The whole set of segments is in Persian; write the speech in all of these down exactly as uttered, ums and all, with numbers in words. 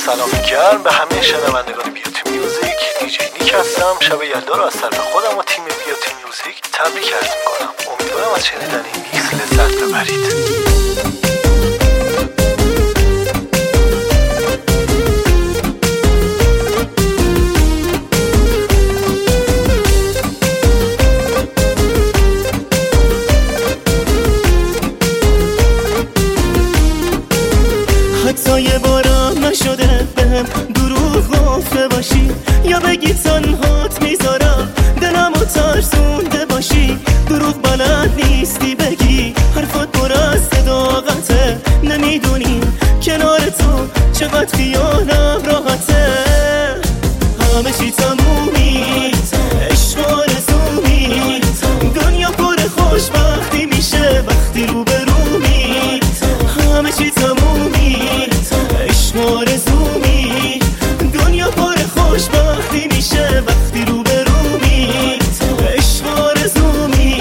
سلام گرم به همه شنوندگان بیوتی میوزیک. دیجی نیک هستم. شب یلدا رو از طرف خودم و تیم بیوتی میوزیک تبریک عرض میکنم. امیدوارم از شنیدن این میکس لذت ببرید. حتی یه بارم نشده بهم دروغ گفته باشی، یا بگی تنهات میذارم دلمو ترسونده باشی. دروغ بلد نیستی بگی، حرفات پر از صداقته. نمیدونی کنار تو چقدر خیالم راحته. همه چی تمومی، عشق آرزومی، دنیا پر خوشبختی میشه وقتی رو به رومی. همه چی تمومی، عشق آرزومی، دنیا پر خوشبختی میشه وقتی رو به رومی. عشق آرزومی.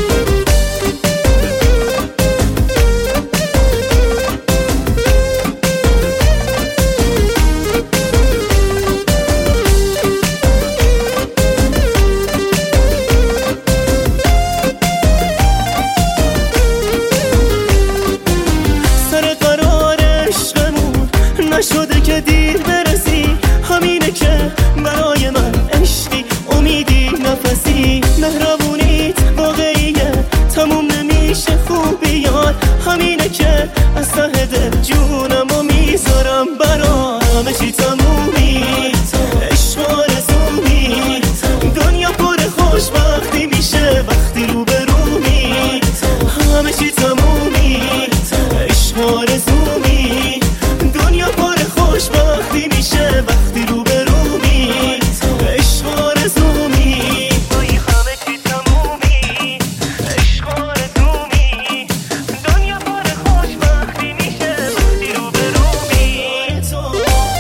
سر قرار عشقمون نشده که دیر برسی، همینه که برای من عشقی امیدی نفسی. مهربونیت واقعیه، تموم نمیشه خوبیات. همینه که از ته دل جونمو میذارم برات. همه چی تمومی، عشق آرزومی، دنیا پر خوشبختی میشه وقتی رو به رومی. همه چی تمومی، عشق آرزومی، دنیا پر خوشبختی میشه وقتی رو به رومی. عشق آرزومی. همه چی تمومی، عشق آرزومی، دنیا پر خوشبختی میشه وقتی رو به رومی. تو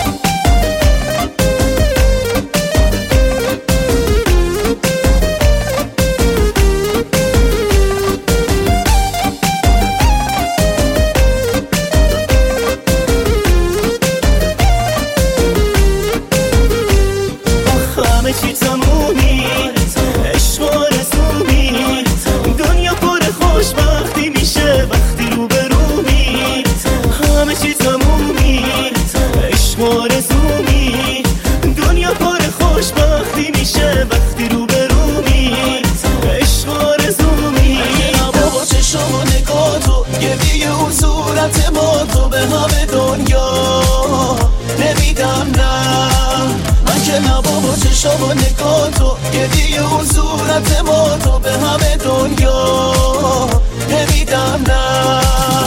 همه چی تمومی، عشق آرزومی، دنیا پر خوشبختی میشه وقتی رو به رومی. همه چی تمومی، عشق آرزومی، دنیا پر خوشبختی میشه وقتی رو به رومی. عشق آرزومی. بابا چشم و نگاه تو، گریه و صورت ما تو به همه دنیا نمیدم نه. من که نه بابا چشم و نگاه تو، گریه و صورت ما تو به همه دنیا نمیدم نه.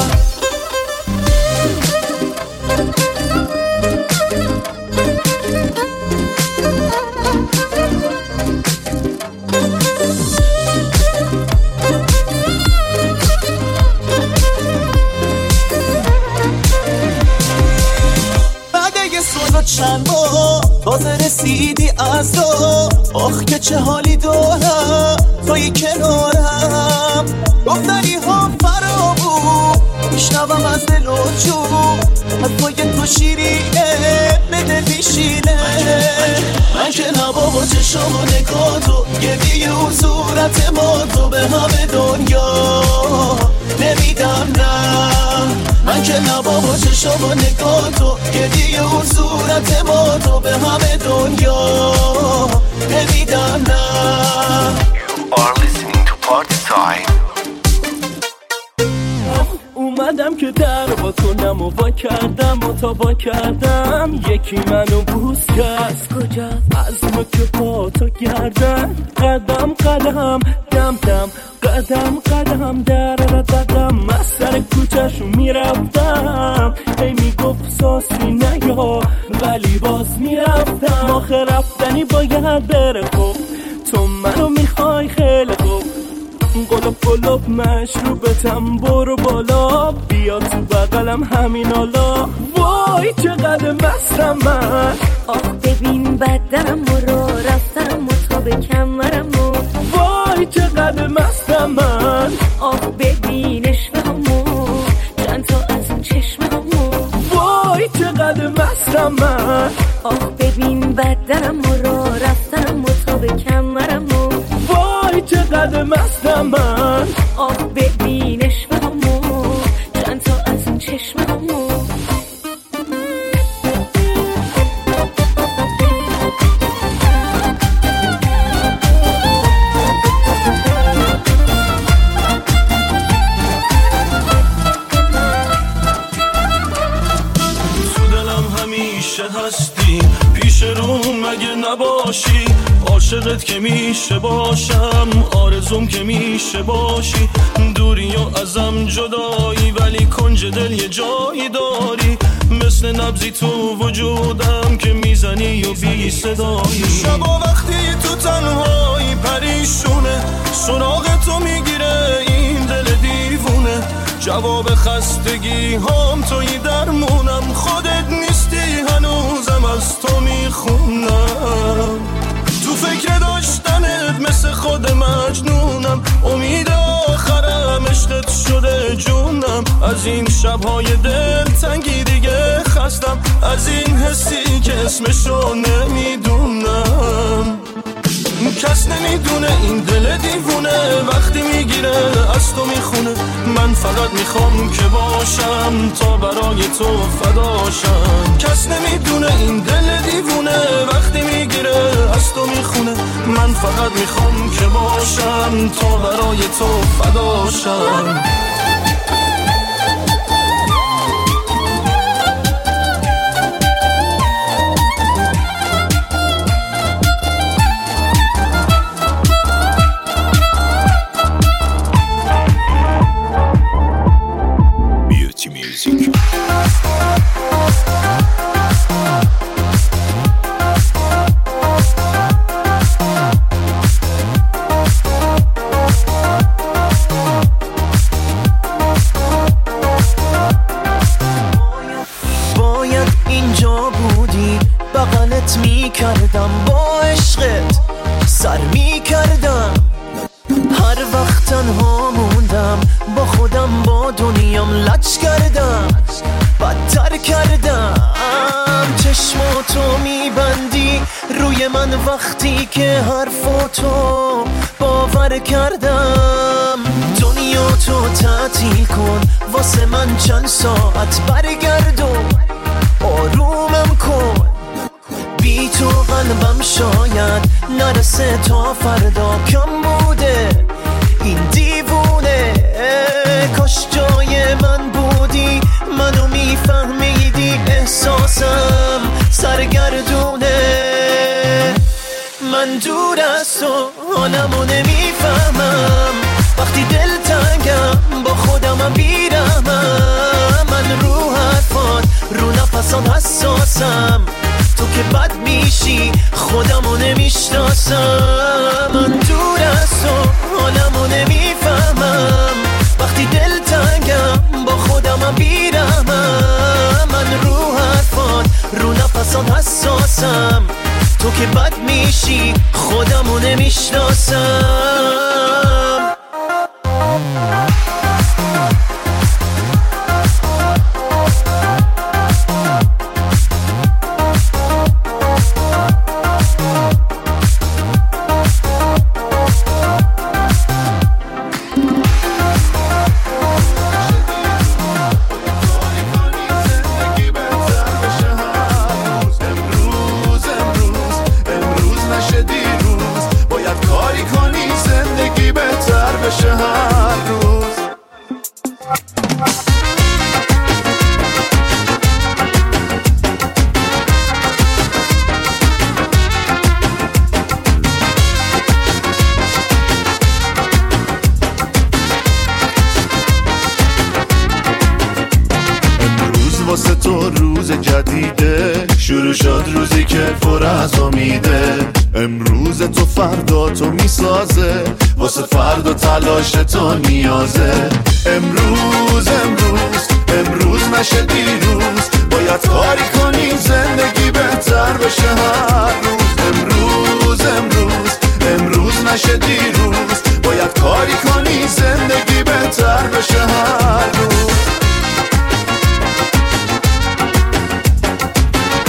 چند با تازه رسیدی از تو، آخ که چه حالی دارم توی کنارم. گفتنی ها فرامو میشنوم از دل و جون، حرفای تو شیرینه به دل میشینه. من که نه بابا چشم و نگاه تو، گریه و صورت ما تو به همه دنیا نمیدم نه. من که نه بابا چشم و نگاه تو، گریه و صورت ما تو به همه دنیا نمیدم نه. You are listening to Party Time. اومدم که در با کنم و وا کردم و تا با کردم. یکی منو بوس کرد کجا از ما که پا تا گردن. قدم قدم دم دم قدم قدم در قدم از سر کوچه‌شو میرفتم. هی میگفت ساسی نیا ولی باز میرفتم. آخه رفتنی باید بره خب، تو منو میخوای خیلی خوب. قلوب قلوب مشروبتم برو بالا، بیا تو بغلم همین حالا. وای چقدر مستم من، آخ ببین بدنم رو رفتم و تا به کمرم و. وای چقدر مستم من، آخ ببین عشقمو چند تا از اون چشممو. وای چقدر مستم مستم من. آه ببین بدنم و را رفتنم و تا به کمرم و وای چقدر مستم من. آه ببین عشق همو چند تا از این چشم همو. هستی پیش رو مگه نباشی، عاشقت که میشه باشم، آرزوم که میشه باشی، دوری و ازم جدایی ولی کنج دل یه جایی داری، مثل نبضی تو وجودم که میزنی و بی صدایی. شبا وقتی تو تنهایی پریشونه، سراغ تو میگیره این دل دیوونه، جواب خستگی هم توی درمونم، خودت نیستی هنوزم از تو میخونم، تو فکر داشتنت مثل خود مجنونم، امید آخرم عشقت شده جونم، از این شبهای دل تنگی دیگه خستم، از این حسی که اسمشو نمیدونم، کس نمیدونه این دل دیوونه وقتی میگیره از تو میخونه، من فقط میخوام که باشم تا برای تو فداشم، کس نمیدونه این دل دیوونه وقتی میگیره از تو میخونه، من فقط میخوام که باشم تا برای تو فداشم. میکردم با عشقت سر میکردم، هر وقت تنها موندم با خودم با دنیام لج کردم، بدتر کردم، چشماتو میبندی روی من وقتی که حرفاتو باور کردم، دنیا تو تعطیل کن واسه من چند ساعت برگردم، آرومم کن بی تو قلبم شاید نرسه تا فردا کم بوده این دیوونه، کاش جای من بودی منو میفهمیدی احساسم سرگردونه، من دور از تو حالمو نمیفهمم، وقتی دل تنگم با خودمم بیرمم، من رو حرفات رو نفسات حساسم، تو که بد میشی خودمو نمیشناسم، من دور از تو حالمو نمیفهمم، وقتی دل تنگم با خودمم بیرمم، من رو حرفات رو نفسات حساسم، تو که بد میشی خودمو نمیشناسم. واسه تو روز جدیده شروع شد، روزی که پر از امیده، امروز تو فردا تو میسازه، واسه فردا تلاش تو نیازه، امروز امروز امروز نشه دیروز، باید کاری کنی زندگی بهتر بشه هر روز، امروز امروز امروز نشه دیروز، باید کاری کنی زندگی بهتر بشه هر روز.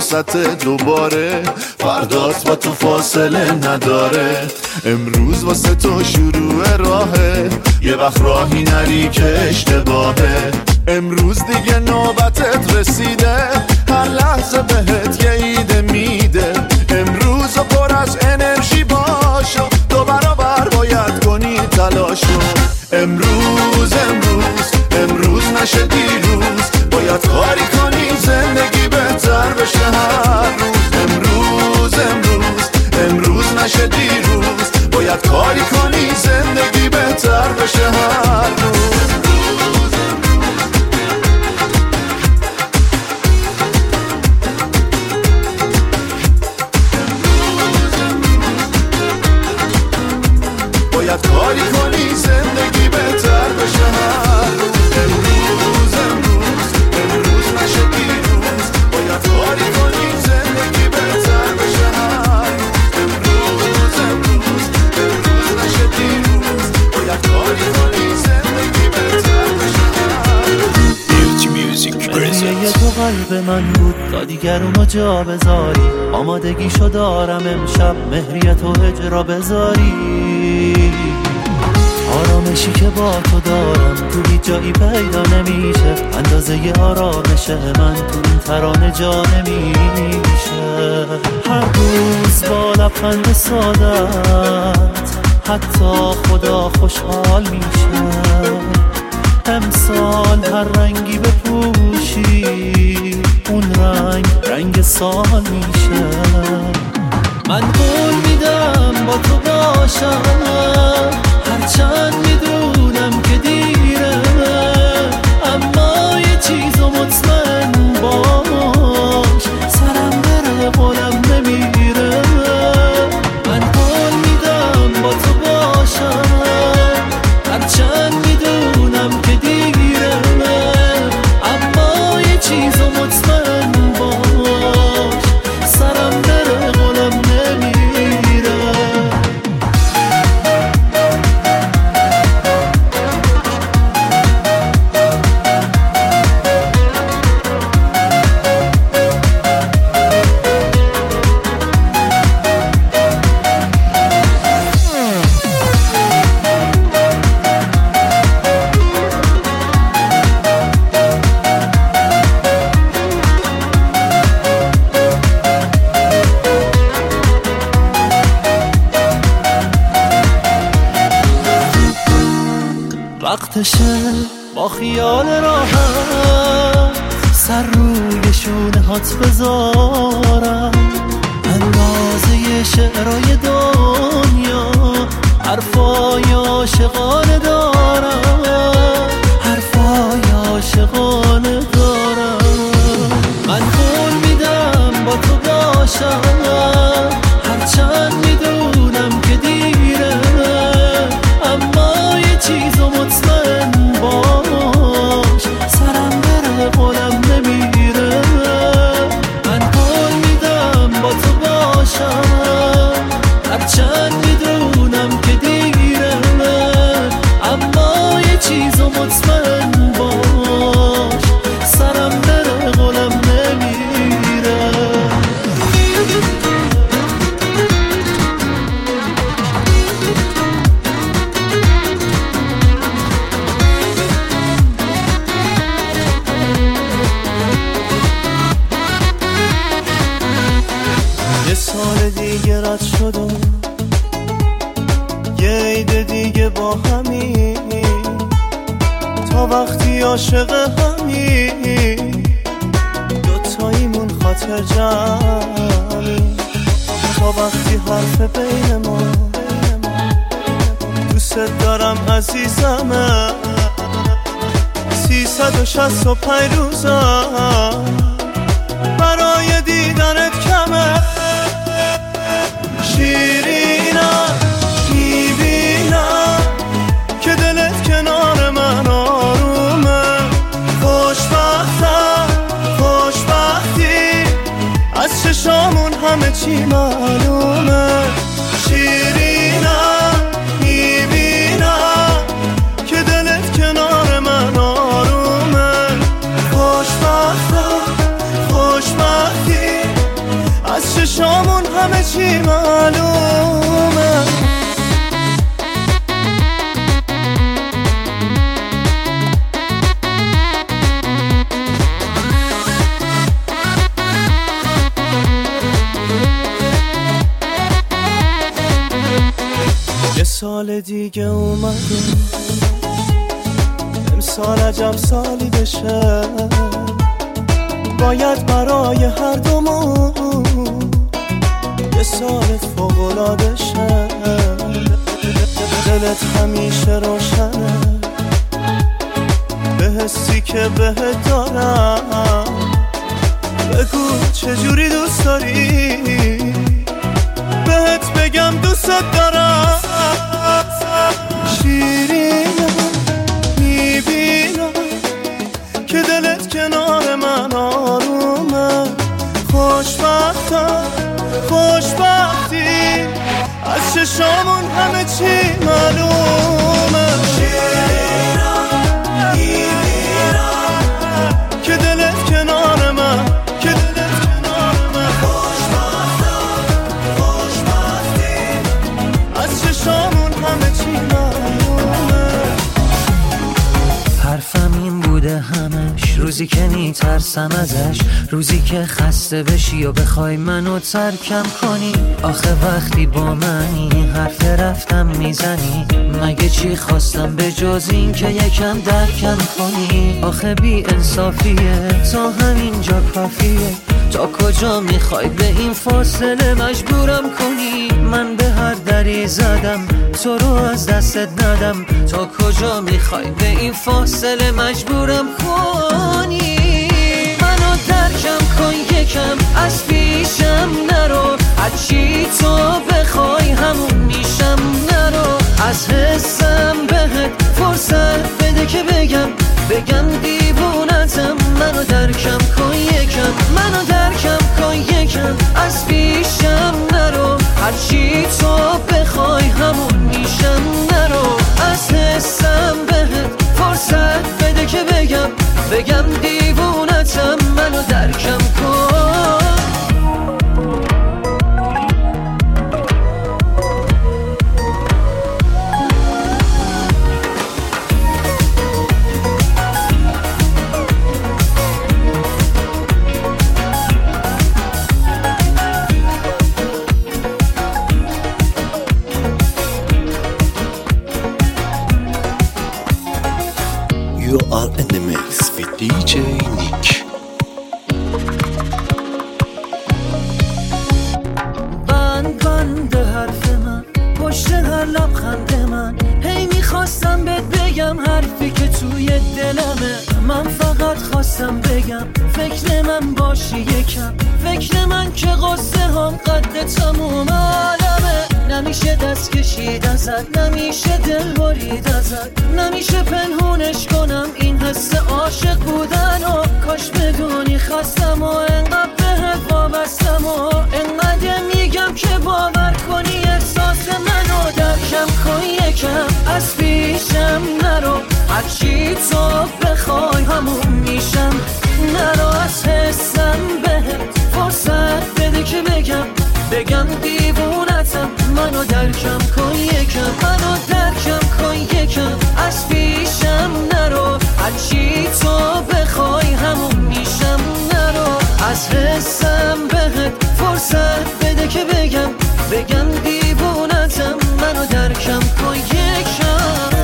واسط دوباره، فردات با تو فاصله نداره. امروز واسه تو شروع راهه، یه وقت راهی نری که اشتباهه. امروز دیگه نوبتت رسیده، هر لحظه بهت یه ایده میده. امروز پر از انرژی باشو، دو برابر باید کنی تلاشو. امروز امروز امروز نشه دیروز، باید کاری کنی زندگی بهتر بشه هر روز. امروز امروز امروز نشه دیروز، باید کاری کنی زندگی بهتر بشه هر روز. باید کاری کنی زندگی بهتر بشه هر روز. امروز امروز امروز نشه دیروز، باید کاری کنی زندگی بهتر بشه هر روز. امروز امروز امروز نشه دیروز، باید کاری کنی زندگی بهتر بشه هر روز. بیوتی میوزیک پرزنت. تو قلب من بود تا دیگر اونو جا بذاری، آمادگیشو دارم امشب مهریت و هجرا بذاری. آرامشی که با تو دارم تو هیچ جایی پیدا نمیشه، اندازه ی آرامش من تو این ترانه جا نمیشه. هر روز با لبخند سادت حتی خدا خوشحال میشه. امسال هر رنگی بپوشی اون رنگ رنگ سال میشه. من قول میدم با تو باشم، هرچند میدونم که دیره، اما یه چیزو مطمئن باش، سرم بره قولم نمیره. من قول میدم با تو باشم، هرچند میدونم که دیره، اما یه چیزو مطمئن باش، سرم بره قولم نمیره. وقتشه با خیال راحت سر روی شونه هات بذارم، اندازه شعرهای دنیا حرفای عاشقانه دارم، حرفای عاشقانه دارم. من قول میدم با تو باشم، هرچند میدونم که دیره، اما یه چیزو مطمئن باش، سرم بره قولم نمیره. من قول میدم با تو باشم، هرچند میدونم که دیره، اما یه چیزو مطمئن باش، سرم بره قولم نمیره. یه سال دیگه رد شد و یه عید دیگه با همی، تا وقتی عاشق همی دوتاییمون خاطر جمعی، تا وقتی حرف بین ما دوست دارم عزیزمه. سیصد و شصت و پنج روزم برای دیدنت کمه. شیرینم میبینم که دلت کنار من آرومه. خوشبختم خوشبختی از چشامون همه چی معلومه. شیرینم میبینم که دلت کنار من آرومه. خوشبختم خوشبختی چشامون همه چی معلومه. یه سال دیگه اومده، امسال عجب سالی بشه، باید برای هر دومون یه سالت فوق‌العاده شه. دلت همیشه روشنه به حسی که بهت دارم، بگو چجوری دوست داری بهت بگم دوست دارم. شیرینم میبینم که دلت کنار من آرومه، خوشبختم خوشبختی از چشامون همه چی معلومه. شیرینم میبینم که دلت کنار من، که دلت کنار من، خوشبختم خوشبختی از چشامون همه چی معلومه. حرفم این بوده همش، روزی که میترسم ازش، روزی که خسته بشی و بخوای منو ترکم کنی. آخه وقتی با منی حرف رفتم میزنی، مگه چی خواستم به جز این که یکم درکم کنی. آخه بی انصافیه تا همینجا کافیه، تا کجا میخوای به این فاصله مجبورم کنی. من به هر دری زدم تو رو از دستت ندم، تا کجا میخوای به این فاصله مجبورم کنی. منو درکم کن یکم از پیشم نرو، هرچی تو بخوای همون میشم نرو. از حسم بهت فرصت بده که بگم بگم دیوونتم. منو درکم کن یکم، منو درکم کن یکم از پیشم نرو، هرچی تو بخوای همون میشم نرو. از حسم بهت فرصت بده که بگم بگم دیوونتم. منو درکم کن. You are in the mix with دی جی نیک. بند بند حرف من پشت هر لبخند من، هی میخواستم بهت بگم حرفی که توی دلمه. من فقط خواستم بگم فکر من باشی یکم، فکر من که قصه هم قد تموم عالمه. نمیشه دست کشید ازت، نمیشه دل برید ازت، نمیشه پنهونش کنم این حس عاشق بودن. و کاش بدونی خستم و انقدر بهت وابستم، و انقدر میگم که باور کنی احساس منو. درکم کن یکم از پیشم نرو، هرچی تو بخوای همون میشم نرو. از حسم بهت فرصت بده که بگم بگم دیوونتم. منو درکم کن یکم، منو درکم کن یکم از پیشم نرو، هرچی تو بخوای همون میشم نرو. از حسم بهت فرصت بده که بگم بگم دیوونتم. منو درکم کن یکم.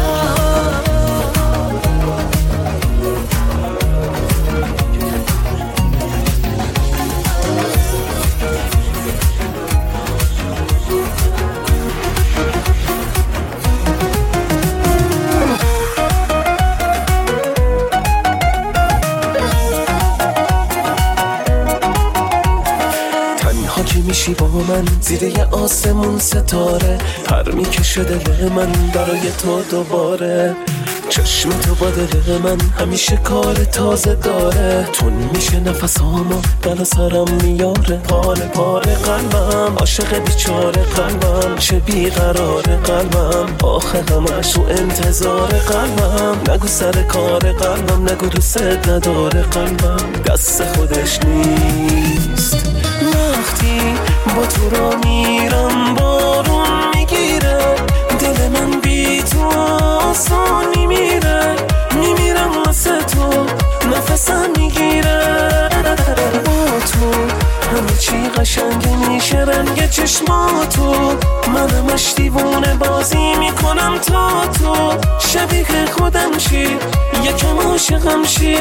میشی با من زیر یه آسمون ستاره، پر میکشه دل من برای تو دوباره. چشم تو با دل من همیشه کار تازه داره، تون میشه نفسامو بلا سرم میاره. پاره پاره قلبم عاشق بیچاره قلبم، چه بیقرار قلبم آخه همش تو انتظار قلبم. نگو سر کار قلبم، نگو دوست نداره قلبم، دست خودش نیست. وقتی تو را میرم بارون میگیره، دل من بی تو آسان میمیره، میمیرم واسه تو نفسم میگیره. با تو همه چی قشنگه میشه، رنگ چشماتو منم اش دیوونه بازی میکنم تا تو شبیه خودم شی، یکم عاشقم شی.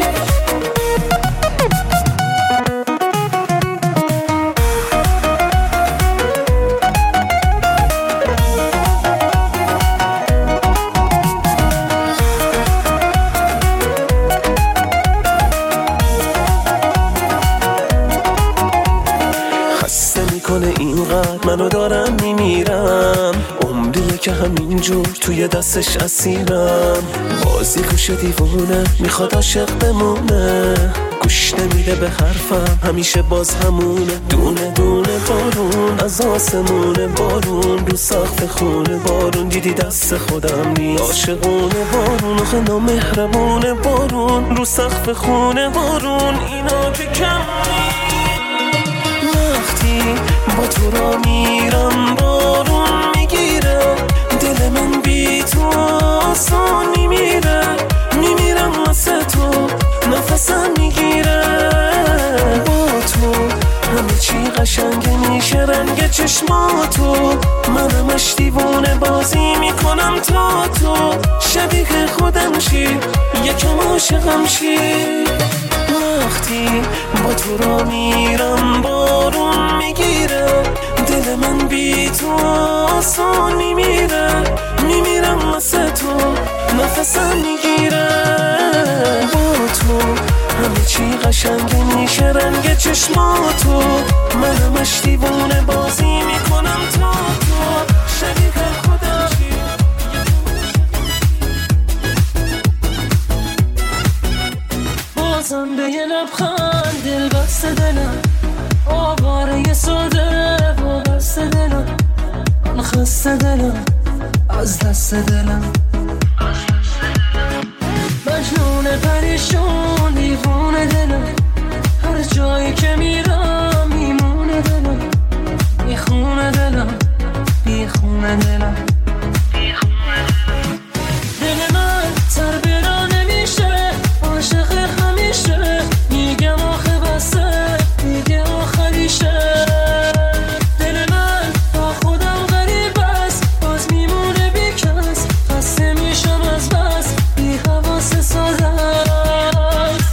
اینقدر منو دارم میمیرم، عمریه که همینجور توی دستش اسیرم. بازی گوش دیوونه میخواد عاشق بمونه، گوش نمیده به حرفم همیشه باز همونه. دونه دونه بارون از آسمونه، بارون رو سقف خونه، بارون دیدی دست خودم نیست. عاشقونه بارون آخه نامهربونه، بارون رو سقف خونه، بارون اینا که کم نیست. وقتی با تو را میرم بارون میگیره، دل من بی تو آسان میمیره، میمیرم واسه تو نفسم میگیره. با تو همه چی قشنگه میشه، رنگ چشماتو منم اش دیوونه بازی میکنم تا تو شبیه خودم شی، یکم عاشقم شی. وقتی با تو را میرم بارون میگیره، دل من بی تو آسان میمیره، میمیرم واسه تو نفسم میگیره. با تو همه چی قشنگه میشه، رنگ چشماتو منم اش دیوونه بازی میکنم تا تو شبیه خودم شی. بازم به یه لبخند دل بسته دلم، آواره ساده و بسته دلم، من خسته دلم از دست دلم، مجنون پریشون دیوونه دلم، هر جایی که میرم میمونه دلم، میخونه دلم میخونه دلم. دل من تر برا نمیشه، عاشق همیشه، میگم آخه بسه میگه آخریشه. دل من با خودم غریب است، باز میمونه بی کس، خسته میشم از بس بی حواس ساده است.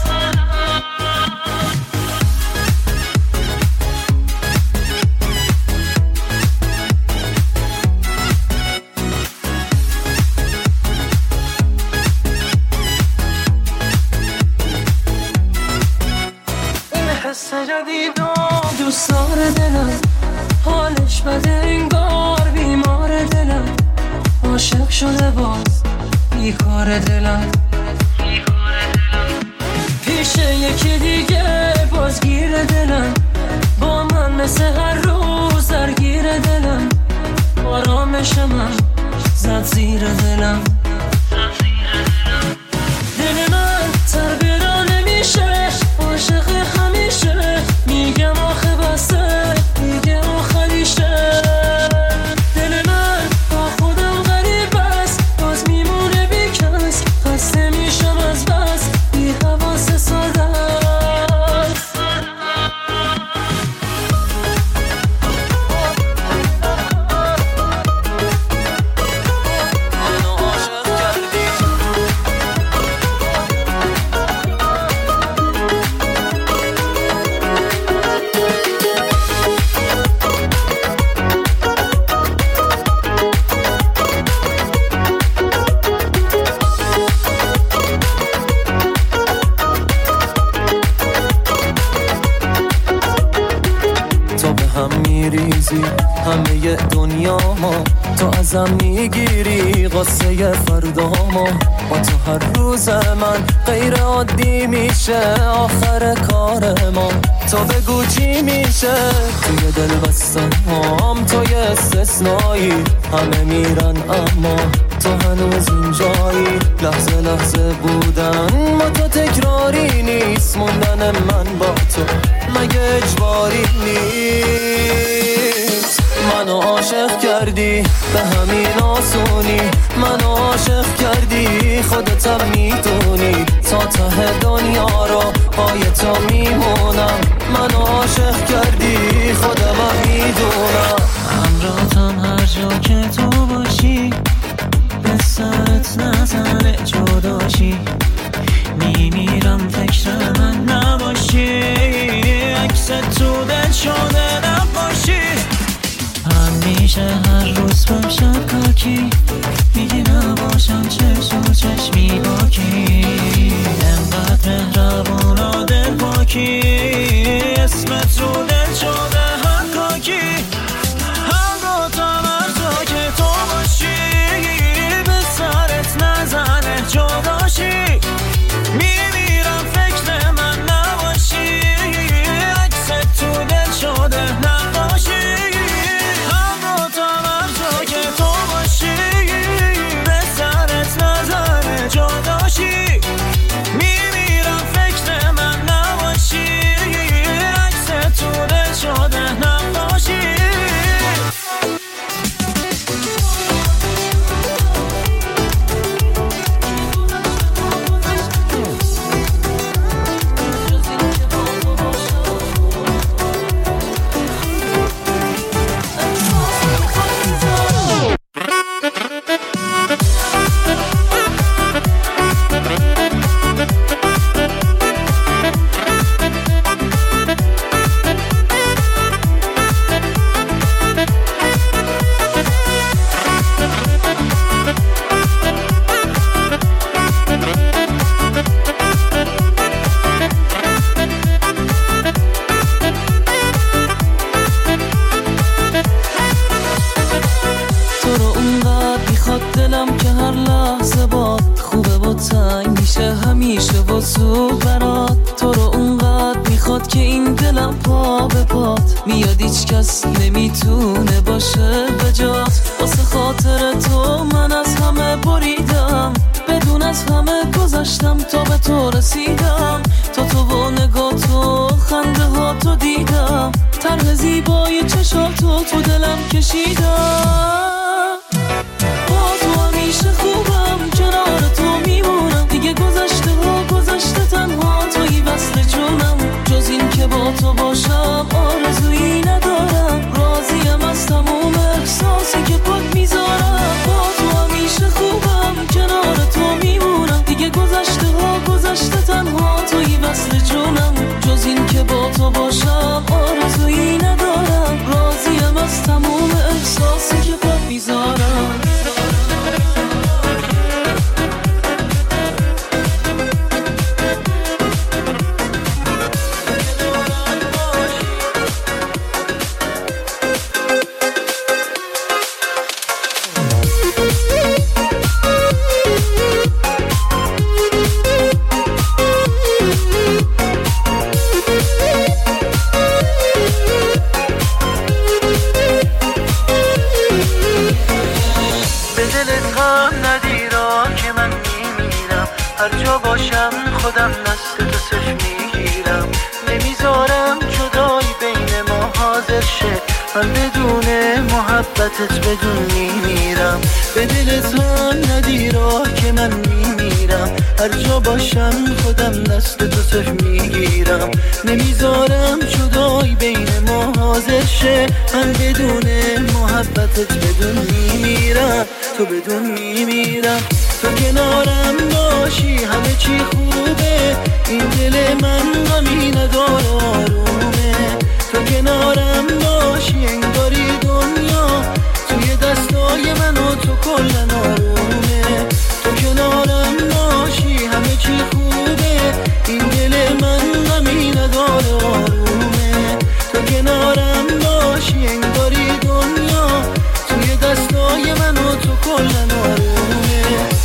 حس جدید و دوست داره دلم، حالش بده انگار بیمار دلم، عاشق شده باز بیکار دلم، پیش یکی دیگه بازگیر دلم، با من مثل هر روز درگیر دلم، آرامشم زد زیر دلم. دل من تر برا نمیشه، عاشق همیشه، میگم آخه بسه میگه آخریشه. دل من با خودم غریب است، باز میمونه بی کس، خسته میشم از بس بی حواس ساده است. همه دنیا ما تو ازم میگیری، قصه فردا ما با تو هر روز من غیر عادی میشه، آخر کار ما تو بگو چی میشه. توی دل بستم هم توی استثنایی، همه میرن اما تو هنوز اینجایی. لحظه لحظه بودن با تو تکراری نیست، موندن من با تو مگه اجباری نیست. کردی به همین آسونی من عاشق کردی خودتم میدونی تا ته دنیا رو پای تو میمونم من عاشق کردی خودمم میدونم همراهتم هر جا که تو باشی به سرت نزنه جداشی میمیرم فکر من نباشی عکس تو دل شده نباشی همیشه هر روز بم شکاکی میگی نباشم چشم و چشمی باکی انقدر مهربون و دل باکی اسمت رو دل شده حکاکی هم دوتام هر جا که تو باشی به سرت نزنه جداشی میمیرم فکر من نباشی عکس تو دل شده نباشی هم دوتام هر جا که تو باشی به سرت نزنه جداشی میمیرم فکر من نباشی عکس تو دل شده نباشی میاد هیچ کس نمیتونه باشه به جات واسه خاطر تو من از همه بریدم بدون از همه گذشتم تا به تو رسیدم تا تو و نگاه تو خنده ها تو دیدم طرح زیبای چشاتو تو دلم کشیدم با تو همیشه خوبم کنار تو میمونم دیگه گذشته ها گذشته تنها توی وصل جونم جز این که با تو باشم آرزویی ندارم راضیم از تموم احساسی که پاک میذارم با تو همیشه خوبم کنار تو میمونم دیگه گذشته ها گذشته تنها توی وصل جونم جز این که با تو باشم آرزویی ندارم راضیم از تموم احساسی که پاک میذارم هر جا باشم خودم دست تو صرف میگیرم نمیذارم جدایی بین ما حاضر شه من بدون محبتت بدون میمیرم به دلت هم ندی راه که من میمیرم هر جا باشم خودم دست تو صرف میگیرم نمیذارم جدایی بین ما حاضر شه من بدون محبتت بدون میمیرم تو بدون میمیرم تو کنارم باشی همه چی خوبه این دل من غمی نداره آرومه تو کنارم باشی انگاری دنیا توی دستای من و تو کلن آرومه تو کنارم باشی همه چی خوبه این دل من غمی نداره آرومه تو کنارم باشی انگاری دنیا توی دستای من و تو کلن آرومه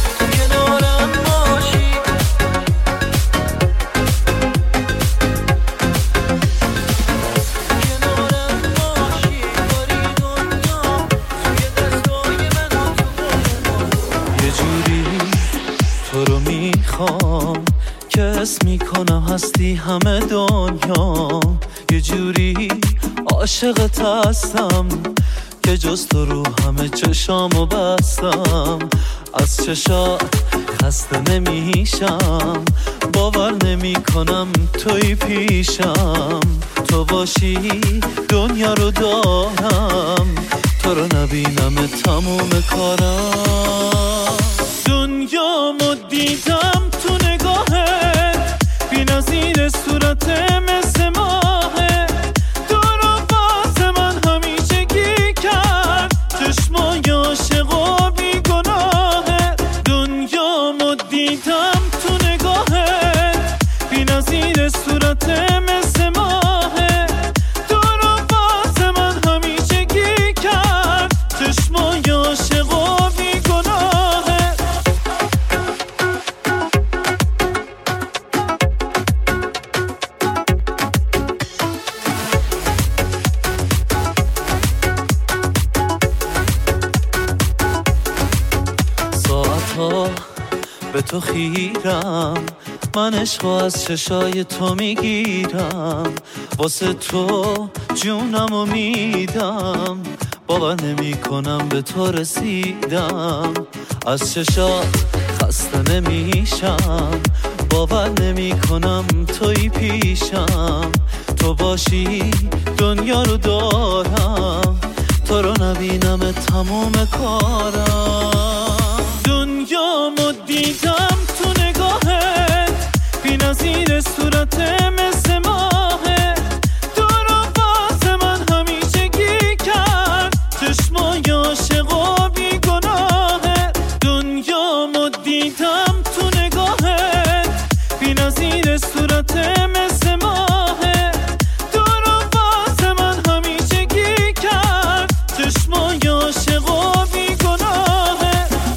که اسم میکنم هستی همه دنیا یه جوری عاشقت هستم که جز تو رو همه چشامو بستم. از چشات خسته نمیشم، باور نمی کنم توی پیشم. تو باشی دنیا رو دارم، تو رو نبینم تموم کارم. دنیامو دیدم تو نگاهت، بی نظیر صورت مثل ماهه. تو رو واسه من همیشه گی کرد، چشمای عاشق و بی گناهه. دنیامو دیدم تو نگاهت، بی نظیر صورت مثل ماهه. تو رو واسه من همیشه گی کرد، چشمای عاشق و بی گناهه. ساعتها به تو خیرم، من عشقو از چشای تو میگیرم. واسه تو جونمو میدم، باور نمی کنم به تو رسیدم. از چشات خسته نمیشم، باور نمی کنم توی پیشم. تو باشی دنیا رو دارم، تو رو نبینم تموم کارم. دنیامو دیدم تو نگاهت، بی نظیر صورت مثل ماهه. تو رو واسه من همیشه گی کرد، چشمای عاشق و بی گناهه. دنیامو دیدم تو نگاهت، بی نظیر صورت مثل ماهه. تو رو واسه من همیشه گی کرد، چشمای عاشق و بی گناهه.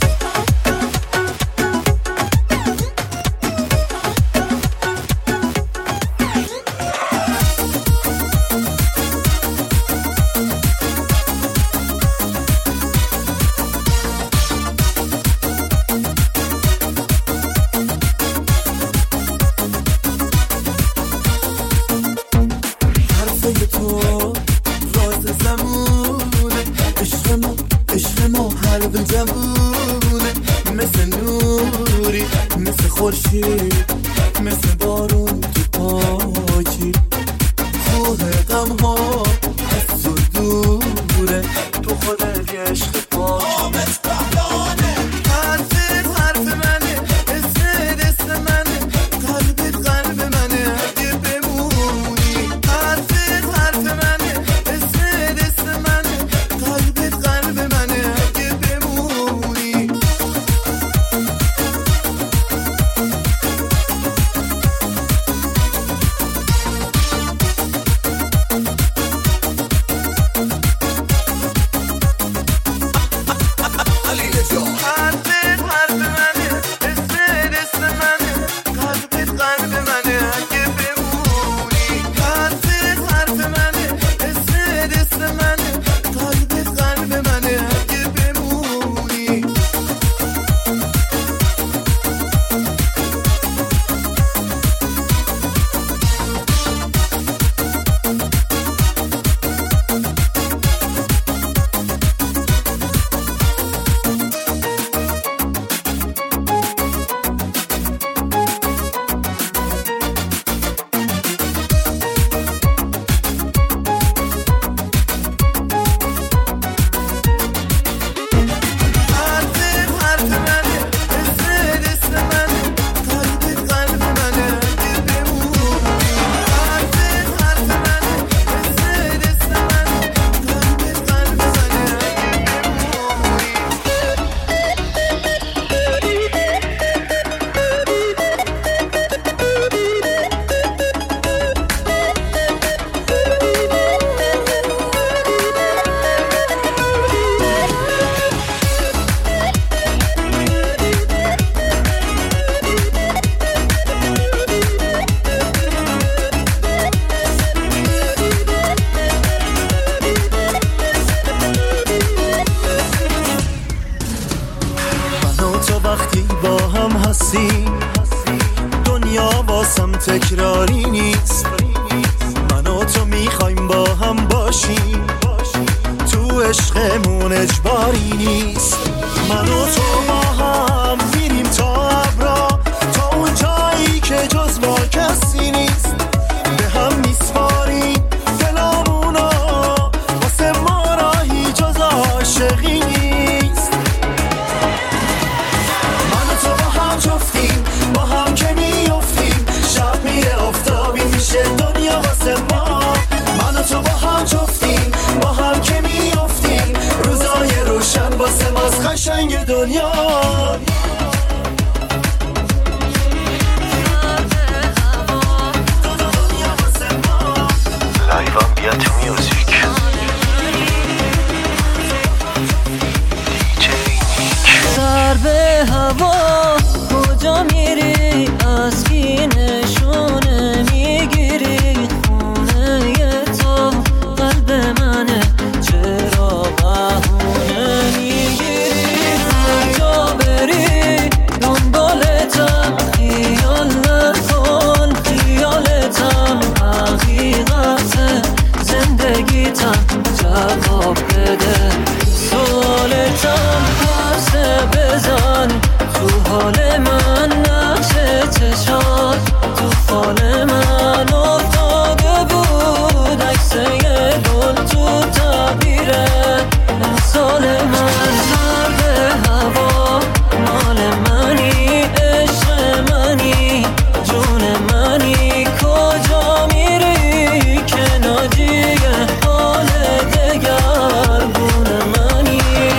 حرفای تو راز زمونه، عشق ما عشق ما حلق جوونه. مثل نوری مثل خورشید، مثل بارون تو پاکی. خوه غم ها از تو دوره، تو خودت یه عشق پاک. حرفت حرف منه، اسمت اسم منه، قلبت قلب منه. اگه بمونی حرفت حرف منه، اسمت اسم منه، قلبت قلب منه. اگه بمونی حرفت حرف منه، اسمت اسم منه، قلبت قلب منه. اگه بمونی حرفت حرف منه، اسمت اسم منه، قلبت قلب منه. اگه بمونی حرفت حرف منه، اسمت اسم منه، قلبت قلب منه. اگه بمونی حرفت حرف منه، اسمت اسم منه، قلبت قلب منه. من و تو وقتی با هم هستیم، دنیا واسم تکراری نیست. من و تو میخوایم با هم باشیم، تو عشقمون اجباری نیست. من و تو با هم میریم تا ابرا، تا اون جایی که جز ما کسی نیست. به هم میسپاریم دلامونا، واسه ما راهی جز عاشقی نیست. من و تو با هم جفتیم، با هم که میافتیم، شب میره آفتابی میشه دنیا واسه ما. من و تو با هم جفتیم، با هم که میافتیم، روزای روشن واسه ماست قشنگ دنیا. لایوان بیا تو میوزیک دیجی نیک. سر به هوا کجا میری، از کی نشونه میگیری، خونه تو قلب منه چرا بهونه میگیری. هر جا بری دنبالتم، خیال نکن خیالتم، حقیقت زندگیتم، جواب بده سوالتم. پرسه بزن تو حال من، نقش چشات تو فال من افتاده بود، عکسه گل تو تعبیره امسال من. سر به هوا مال منی، عشق منی، جون منی، کجا میری که ناجیه حال دگرگون منی.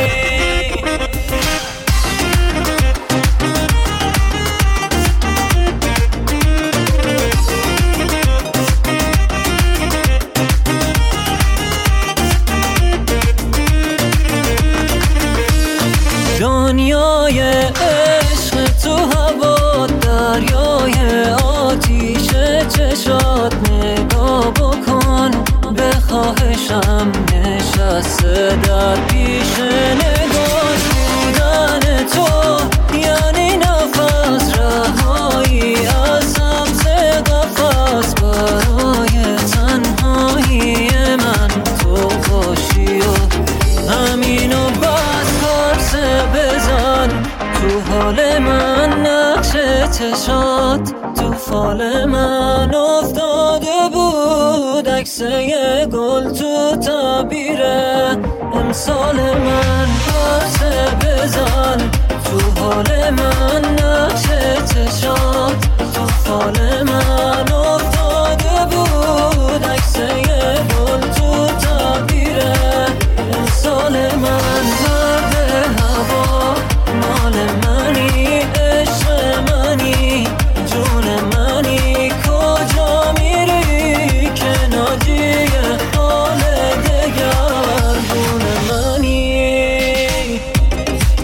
دنیای عشق تو هوا، دریای آتیش چشات، نگاه بکن به خواهشم نشسته در پیش نگاه. دیدن تو یعنی نفس، رهایی از سبز قفس، برای تنهایی من تو باشی و همینو بس. پرسه بزن تو حال من، نقش چشات تو فال من افتاده بود، عکسه گل تو تعبیره امسال من. پرسه بزن تو حال من، نقش چشات تو فال من افتاده بود، عکسه گل تو تعبیره امسال من. سر به هوا مال منی، عشق منی، جون منی، کجا میری که ناجیه حال دگرگون منی.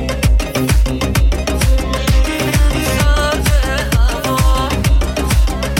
سر به هوا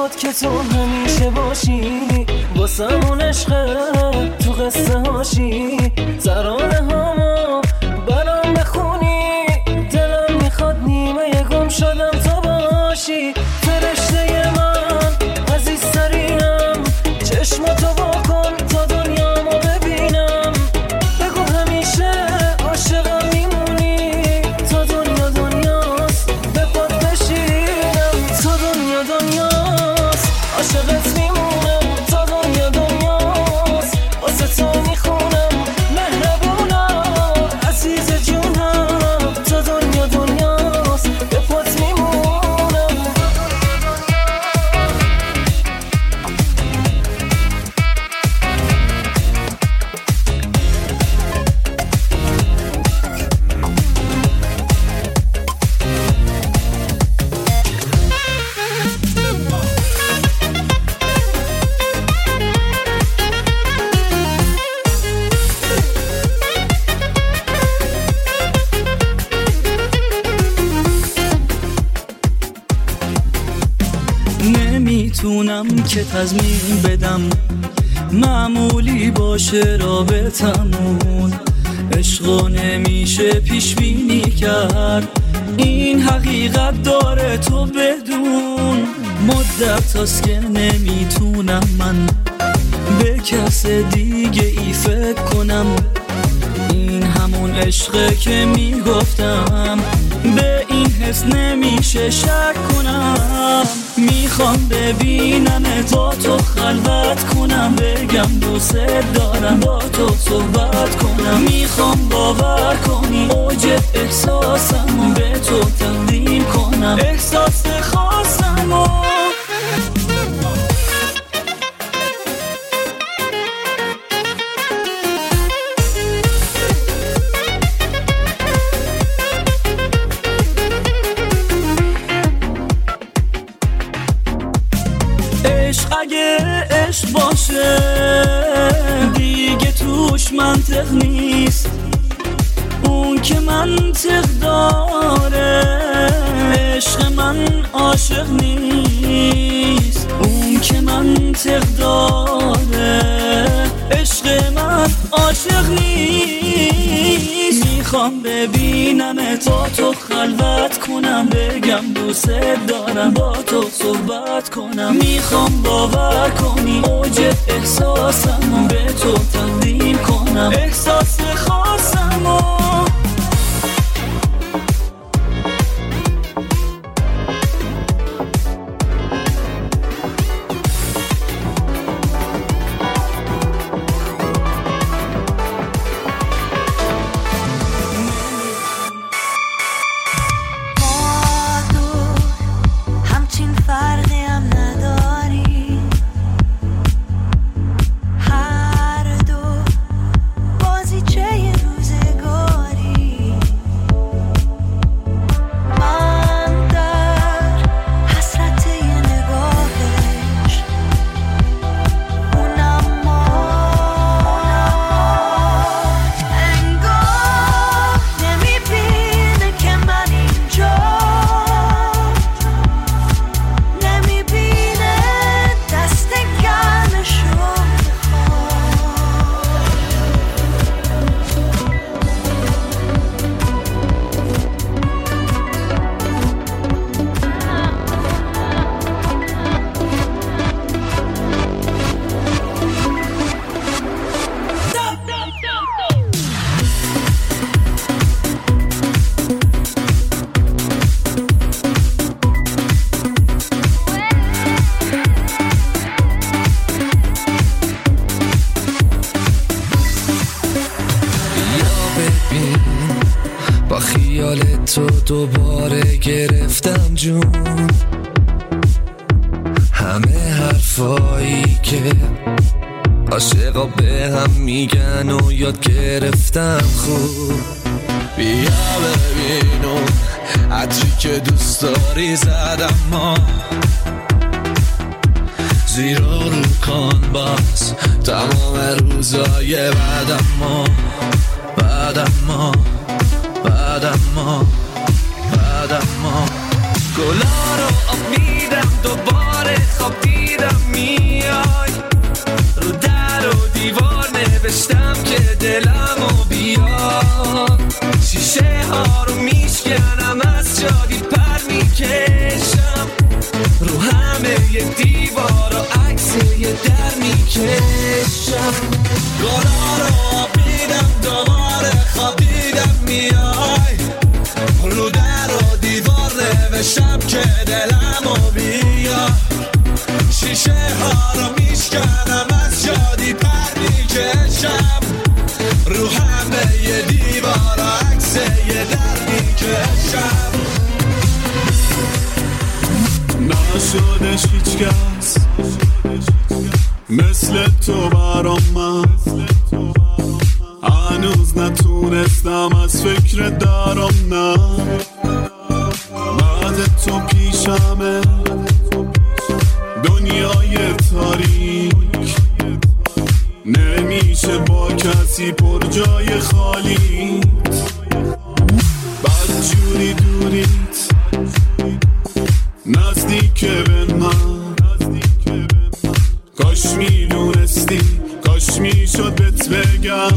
میخواد که تو همیشه باشی واسمون عشقه تو قصه هاشی ترانه هامو برام بخونی دلم میخواد نیمه گم شدم تو باشی فرشته من عزیزترینم چشماتو واکن تا دنیامو ببینم بگو همیشه عاشقم میمونی تا دنیا دنیاست به پات بشینم تا دنیا دنیاست عاشقت میمونم تا دنیا دنیاست واسه تو میخونم مهربونم عزیز جونم تا دنیا دنیاست به پات میمونم نمیتونم که تضمین بدم معمولی باشه رابطمون عشقا نمیشه پیش بینی کرد این حقیقت داره تو بدون مدت هاست که نمیتونم من به کس دیگه ای فکر کنم این همون عشقه که میگفتم به این حس نمیشه شک کنم میخوام ببینم با تو خلوت کنم بگم دوست دارم با تو صحبت کنم میخوام باور کنی اوج احساسم به تو تقدیم کنم احساس خاصم اگه عشق باشه دیگه توش منطق نیست اون که منطق داره عشق من عاشق نیست اون که منطق داره عشق من عاشق نیست میخوام ببینم تا تو خلوت کنم بگم دوست دارم با تو صحبت کنم میخوام باور کنی اوج احساسم به تو تقدیم کنم احساس خاصم تو دوباره گرفتم جون همه حرفایی که عاشقا به هم میگن و یاد گرفتم خوب بیا ببینو عطری که دوست داری زدم ما زیرا رو کن باز تمام روزای بعدم ما بعدم ما بعدم ما بعدم ما گلا رو آب میدم دوباره خواب همه دیوار و عکس یه در میکشم گلارو بیدم دوباره خوابیدم میای رو در و دیوار نوشم که دلمو بیا شیشه ها رو میشکنم از شادی پر میکشم رو همه یه دیوار و عکس یه در میکشم نشدش هیچ کس مثل تو برام من هنوز نتونستم از فکر درام نه بعد تو پیشمه دنیای تاریک نمیشه با کسی پر جای خالیت بد جوری دوریت نزدیک به من کاش میدونستی کاش میشد بهت بگم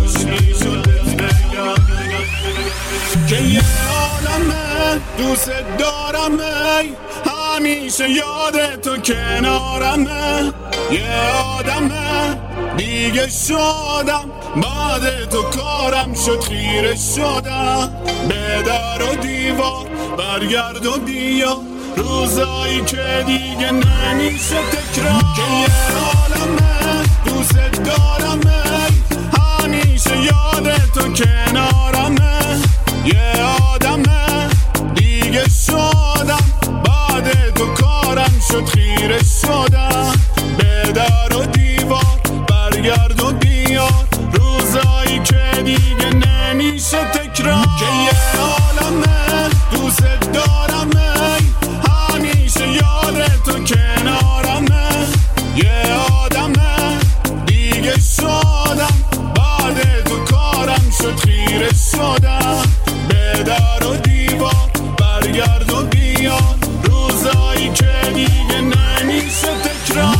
که یه عالمه دوست دارمه همیشه یاد تو کنارمه یه آدمه دیگه شدم بعد تو کارم شد خیره شدم به در و دیوار برگرد و بیا روزایی که دیگه نمیشه تکرار که یه عالمه دوست دارمه همیشه یاد تو کنارمه یه آدمه دیگه شدم بعد تو کارم شد خیره شدم به در و دیوار برگرد و بیار روزایی که دیگه نمیشه تکرار که یه عالمه دوست دارمه همیشه یاد تو کنارمه یه آدمه دیگه شدم بعد تو کارم شد خیره شدم به در و دیوار برگرد و بیار روزایی که دیگه نمیشه تکرار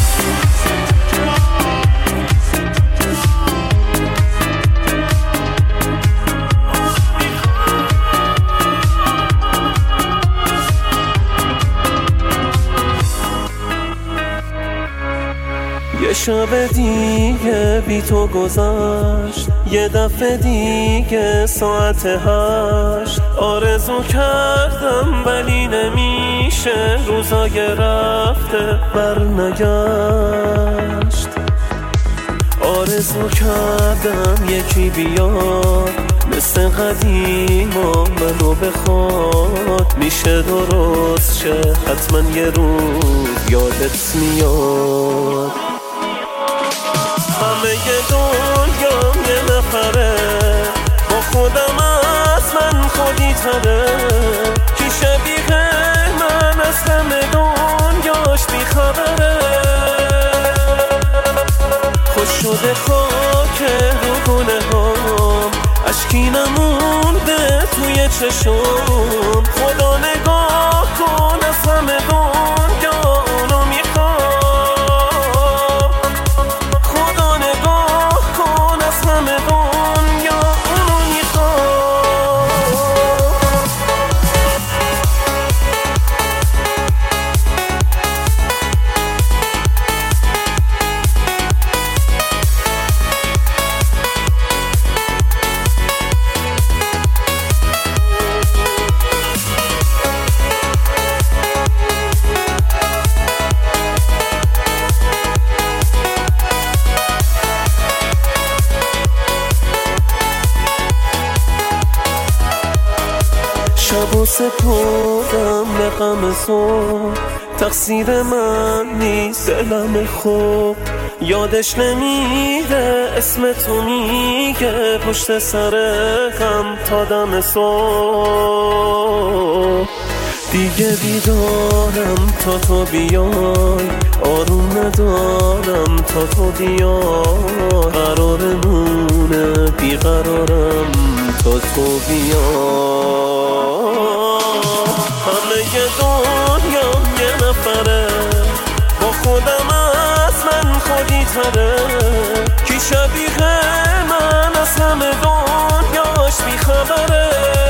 یه شب دیگه بی تو گذشت یه دفعه دیگه ساعت هشت آرزو کردم ولی نمیشه روزای رفته بر نگشت آرزو کردم یکی بیاد مثل قدیم و منو بخواد میشه درست شه حتما یه روز یادت میاد همه دنیا یه نفره با خودم از من خودی تره کی شبیه من از همه دنیاش بیخبره خوش شده خاک رو گونه هم اشکی نمونده توی چشم خدا نگاه کن از همه دنیا اونو میخوام خدا نگاه کن از همه دنیا اونو میخوام شب و سپردم به غم صبح تقصیر من نیست دلم خوب یادش نمیره اسم تو میگه پشت سر غم تا دم صبح دیگه بیدارم تا تو بیای آروم ندارم تا تو بیای قرارمونه بیقرارم تا تو بیای همه دنیا یه نفره با خودم از من خودی تره کی شبیه من از همه دنیاش بیخبره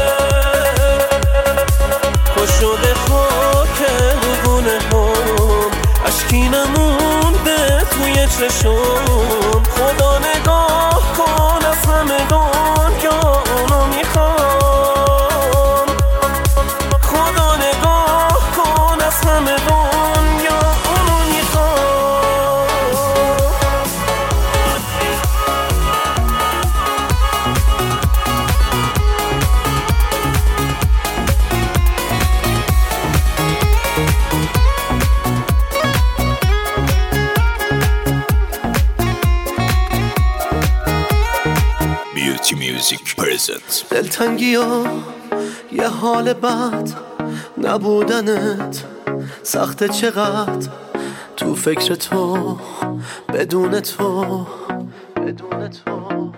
خوش شده خاک رو گونه هم سینمون به توی چشم خدا نگاه کن از همه دنیا اونو میخوام خدا نگاه کن از همه دنیا اونو میخوام بیوتی میوزیک پرزنت. دلتنگی ها یه حال بد نبودنت سخته چقدر تو فکر تو بدون تو بدون تو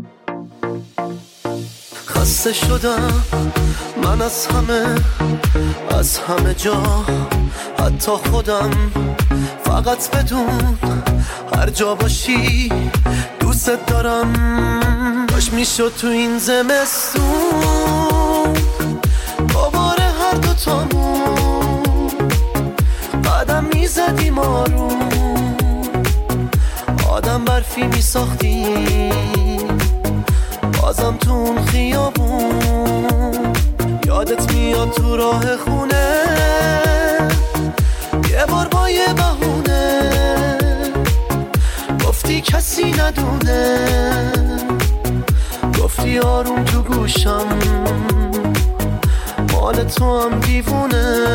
خسته شدم من از همه از همه جا حتی خودم فقط بدون هر جا باشی دوست دارم باش میشد تو این زمستون دوباره هر دوتامون قدم میزدیم آروم آدم برفی میساختیم بازم تو اون خیابون یادت میاد تو راه خونه یه بار با یه بهونه گفتی کسی ندونه گفتی آروم تو گوشم مال تو هم دیوونه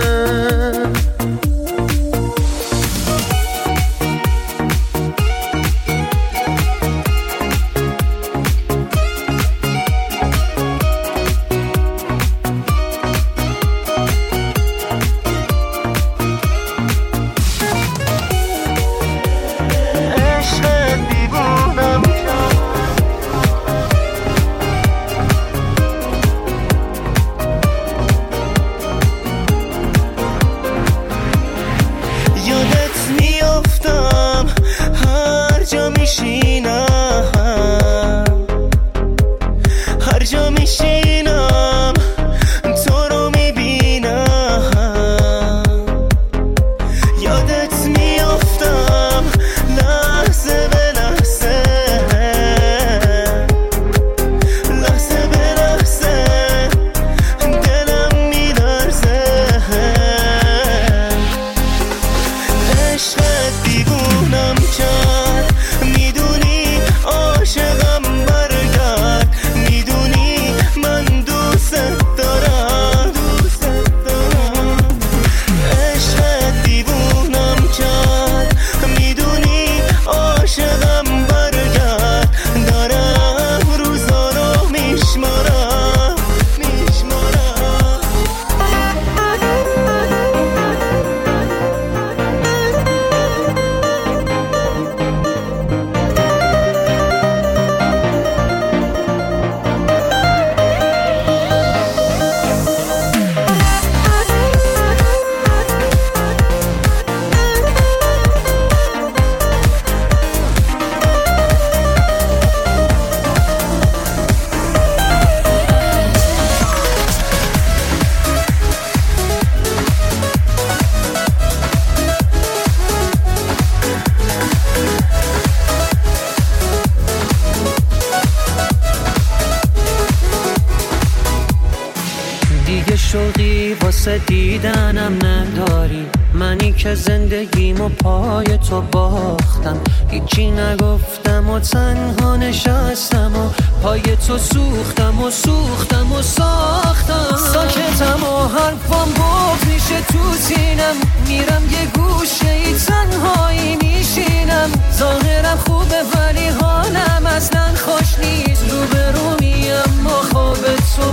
شوقی واسه دیدنم نداری منی که زندگیمو پای تو باختم هیچی نگفتم و تنها نشستم و پای تو سوختم و سوختم و ساختم ساکتم و حرفم گفت میشه تو سینم میرم یه گوشه ای تنهایی میشینم ظاهرم خوبه ولی حالم اصلا خوش نیست رو به رو میم و خواب تو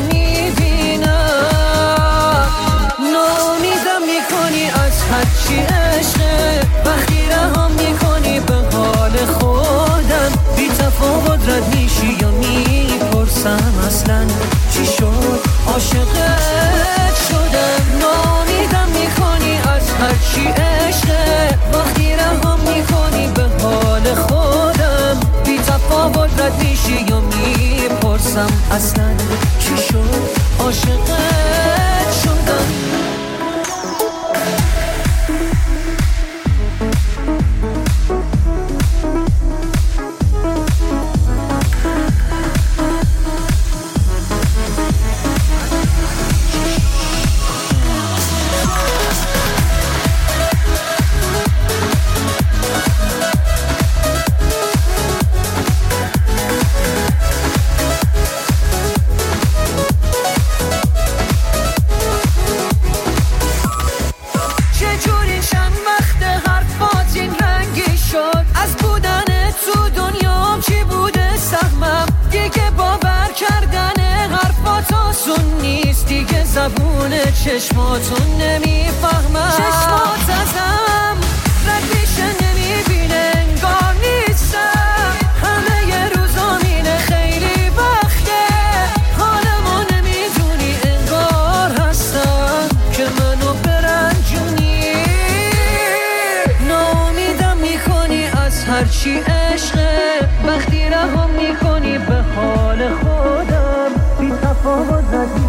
میبینم ناامیدم میکنی از هرچی عشقه وقتی رهم میکنی به حال خودم بی تفاوت رد میشی یا میپرسم اصلا چی شد عاشقت شدم ناامیدم میکنی از هرچی عشقه وقتی رهم میکنی به حال خودم بی تفاوت رد میشی یا میپرسم اصلا چی شد عاشقت شدم زبون چشماتون نمیفهمم، چشمات ازم رد میشه نمیبینه، انگار نیستم. همه یه روزامینه خیلی وقته، حالمو نمیدونی انگار هستم که منو برنجونی. ناامیدم میکنی از هرچی عشقه، وقتی رهم میکنی به حال خودم، بی تفاوت ندید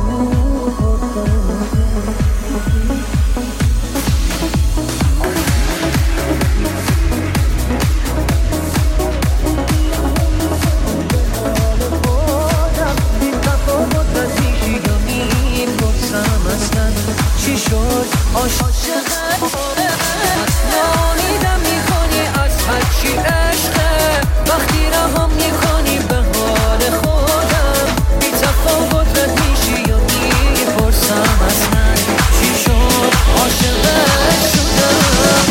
چی شد عاشقت نامیدم میکنی از هرچی عشقه، وقتی رهم میکنی به حال خودم، بی تفاوت رد میشی یا میپرسم اصلا چی شد عاشقت شدم.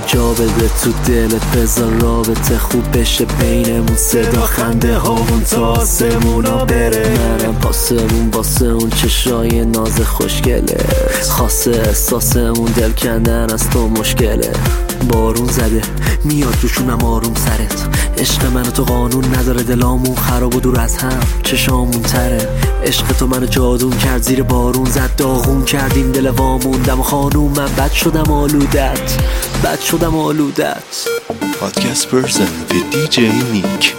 جا بده تو دلت، بذار رابطه خوب بشه بینمون، صدا خنده هامون تا آسمونا بره. منم پاسمون باسه اون چشای ناز خوشگله، خاصه احساسمون دل کندن از تو مشکله. بارون زده میاد روشونم آروم سرت، عشق من تو قانون نداره، دلامون خراب و دور از هم چشامون تره. عشق تو منو جادون کرد، زیر بارون زد داغون کردیم دل واموندم. خانوم من بد شدم آلودت، بد شدم آلودت. پادکست پرزن به دی جی نیک.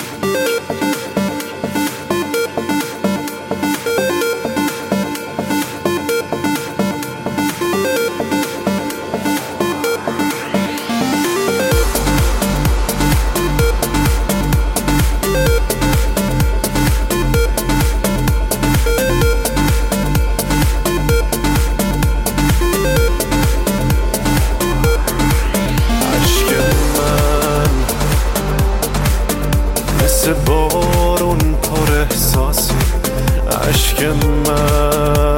بارون پر احساسی، عشق من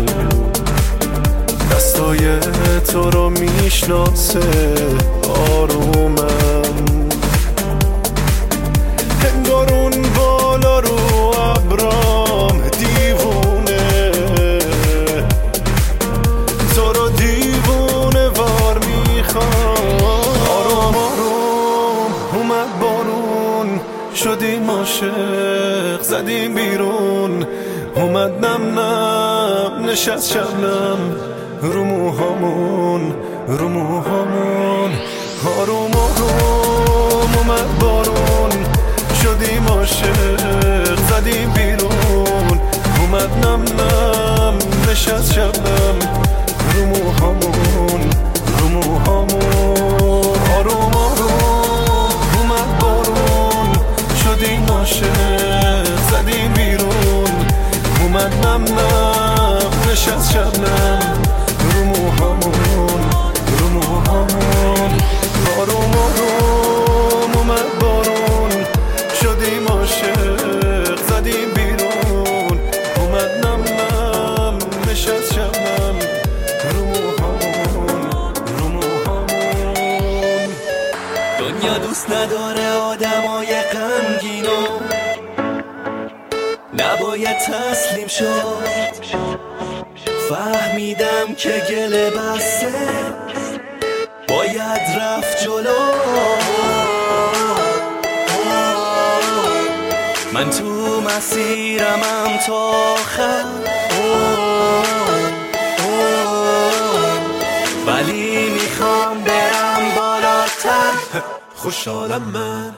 دستای تو رو میشناسه. آرومم انگار اون بالا رو ابرام دیوونه، تو رو دیوونه وار میخوام. آروم آروم اومد بارون، شدیم عاشق زدیم بیرون. اومد نم نم نشست شبنم رو موهامون، رو موهامون. آروم آروم اومد بارون، شدیم عاشق زدیم بیرون. اومد نم نم نشست شبنم رو موهامون، رو موهامون. آروم آروم اومد بارون، شدیم عاشق زدیم بیرون. اومد نم نم نشست شبنم رو موهامون، رو موهامون. آروم آروم اومد بارون، شدیم عاشق زدیم بیرون. اومد نم نم نشست شبنم رو موهامون، رو موهامون. دنیا دوست نداره آدمای غمگینو، نباید تسلیم شد. فهمیدم که گله بسته باید رفت جلو. من تو مسیرمم تا آخر، ولی میخوام برم بالاتر. خوشحالم من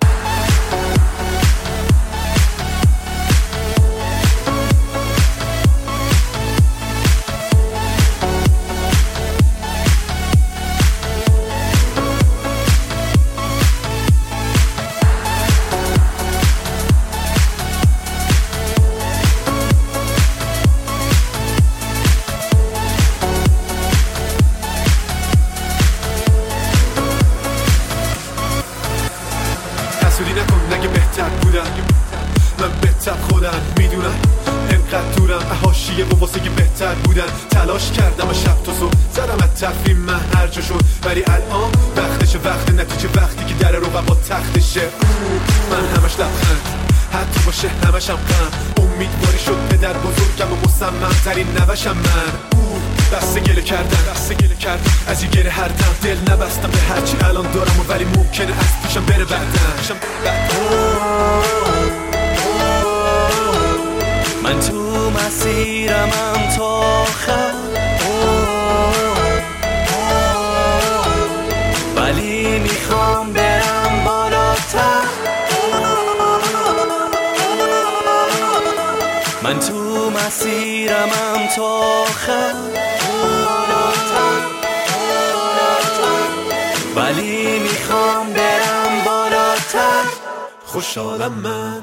حاشیه و واسه که بهتر بودن تلاش کردم و شب تا صبح زدم از تقویم من هر جا شد، ولی الان وقتشه، وقت نتیجه، وقتی که در رقبا تختشه. من همش لبخند حتی باشه همش هم غم، امیدواری شد پدر بزرگم و مصمم ترین نوشم من. دست گله کردن دست گله کردن از این گله هر دم دل نبستم به هرچی الان دارم و ولی ممکنه از پیشم بره بعدن. من تو مسیرمم تا آخر، ولی میخوام برم بالاتر. من تو مسیرمم تا آخر، ولی میخوام برم بالاتر. خوشحالم من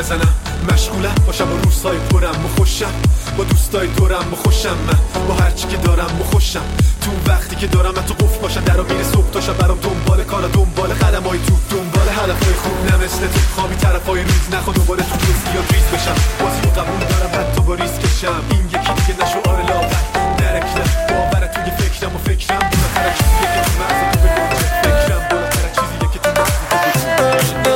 بزنم مشغولم باشم با روزهای پرم و خوشم با دوستای دورم و خوشم من با هرچی که دارم و خوشم تو وقتی که دارم من تو قفل باشم درا میره صبح تا شب برام دنبال کارا دنبال خدمای تو دنبال هدفای خوب نه مثل تو خوابی طرفای ریز نخوا دوباره تو ریز یا ریز بشم بازی رو قبول دارم حتی با ریز کشم این یکی دیگه نشو آره لاغر درکیدم باور توی فکرم و فکرم بالاتر از چیزیه که تو مغز تو بگنجه فکرم بالاتر از چیزیه که تو مغز تو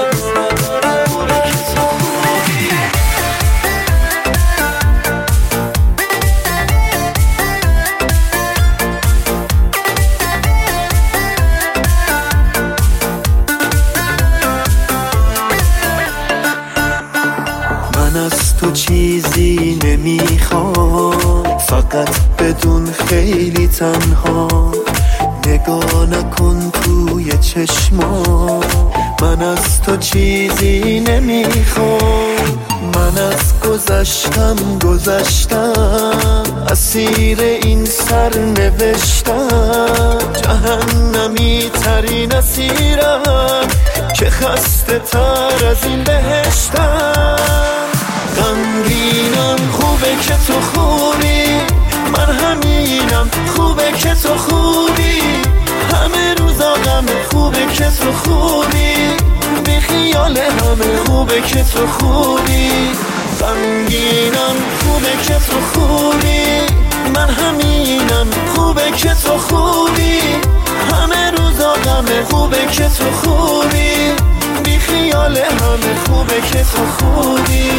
تو چیزی نمیخوام فقط بدون خیلی تنها نگاه نکن توی چشما من از تو چیزی نمیخوام من از گذشتم گذشتم اسیر این سر نوشتم جهنمی ترین اسیرم که خسته تر از این بهشتم غمگینم خوبه که تو خوبی من همینم خوبه که تو خوبی همه روزا غمه خوبه که تو خوبی بی خیال همه خوبه که تو خوبی غمگینم خوبه که تو خوبی من همینم خوبه که تو خوبی همه روزا غمه خوبه که تو خوبی بی خیال همه خوبه که تو خوبی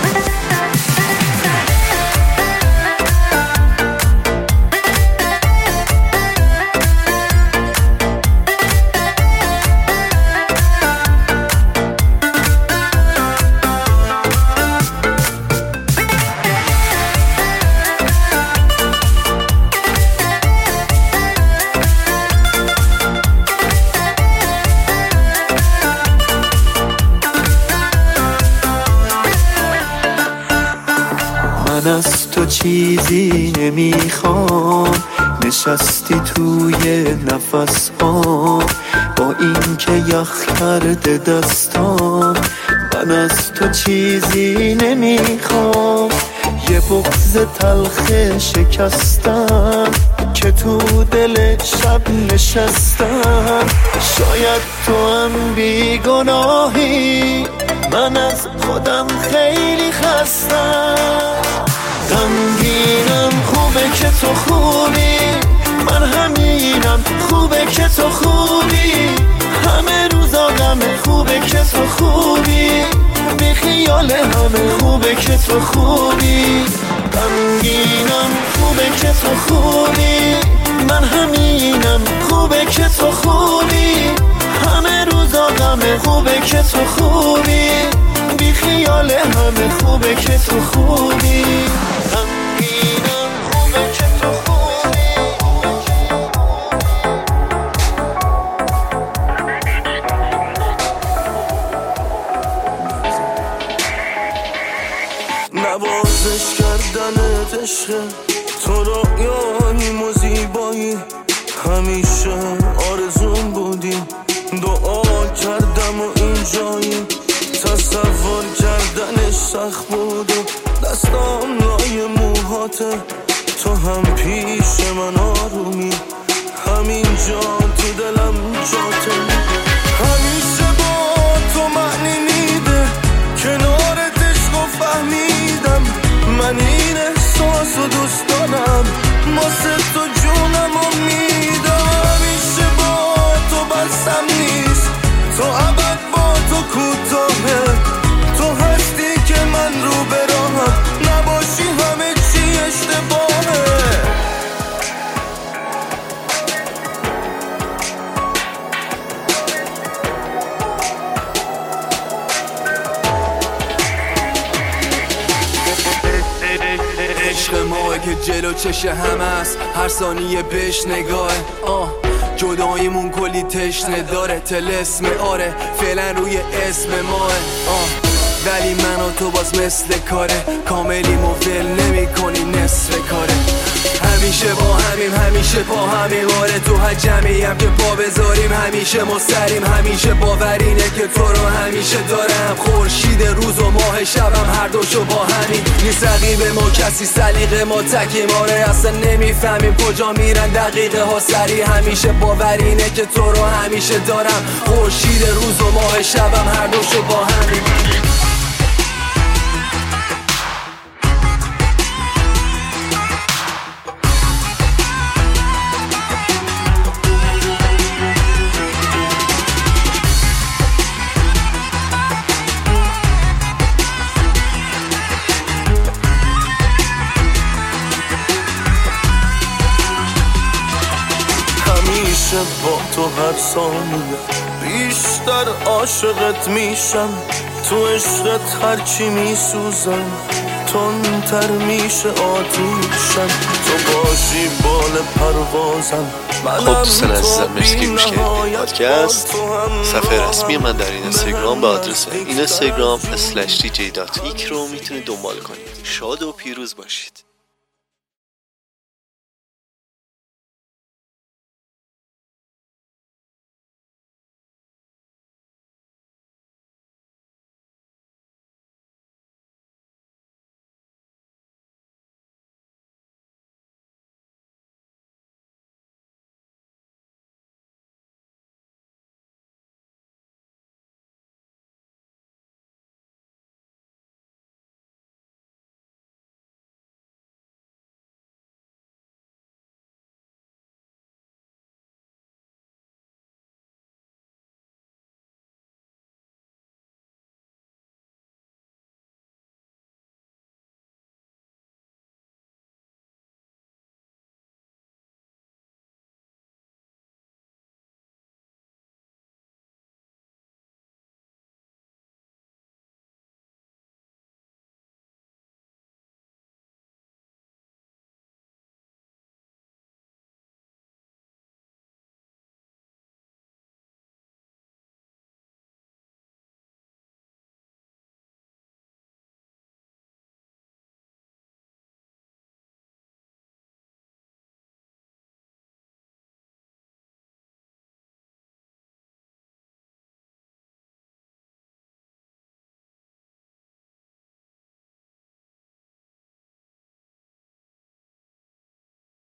من از تو چیزی نمیخوام نشستی توی نفس ها با این که یخ کرده دستام من از تو چیزی نمیخوام یه بغض تلخ شکستم که تو دل شب نشستم شاید تو هم بیگناهی من از خودم خیلی خستم غمگینم خوبه که تو خوبی من همینم خوبه که تو خوبی همه روزا غمه خوبه که تو خوبی بی خیال همه خوبه که تو خوبی غمگینم خوبه که تو خوبی من همینم خوبه که تو خوبی همه روزا غمه خوبه که تو خوبی بی خیال همه خوبه که تو خوبی غمگینم خوبه که تو خوبی نوازش کردن عشق تو رویاییم و زیبایی همیشه آرزون بودی دعا کردم و این جایی تصور کردنش سخت بود و دستام لای موهاته تو هم پیش من آرومی همینجا تو دلم جاته همیشه با تو معنی میده کنارت عشق و فهمیدم من این احساس و دوست دارم واسه تو جونم و میدم همیشه با تو بسم نیست تو ابد با تو کوتاهه تو هستی که من رو به راهم نباشی همه چی اشتباهه عشق ماه که جلو چشه هم است هر ثانیه بهش نگاهه آه جداییمون کلی تشنه داره طلسم آره فعلا روی اسم ماه آه ولی من و تو باز مثل کاره کاملیم و ول نمی کنی نصف کاره همیشه با همیم همیشه با همیم آره تو هر جمعی هم که پا بذاریم همیشه ما سریم همیشه باورینه که تو رو همیشه دارم خورشید روز و ماه شبم هر دوشو با همین نیست رقیب ما کسی سلیقه ما تکیم آره اصلا نمیفهمیم کجا میرن دقیقه ها سری همیشه باورینه که تو رو همیشه دارم خورشید روز و ماه شبم هر دوشو با همین با تو هر ثانیه بیشتر عاشقت میشم تو عشقت هرچی میسوزم تندتر میشه آتیشم تو باشی بال پروازم خب دوستان عزیزم مرسی که گوش کردید پادکست صفحه رسمی من در این اینستاگرام به آدرس اینستاگرام اسلش دی جی دات ایک رو میتونید دنبال کنید. شاد و پیروز باشید.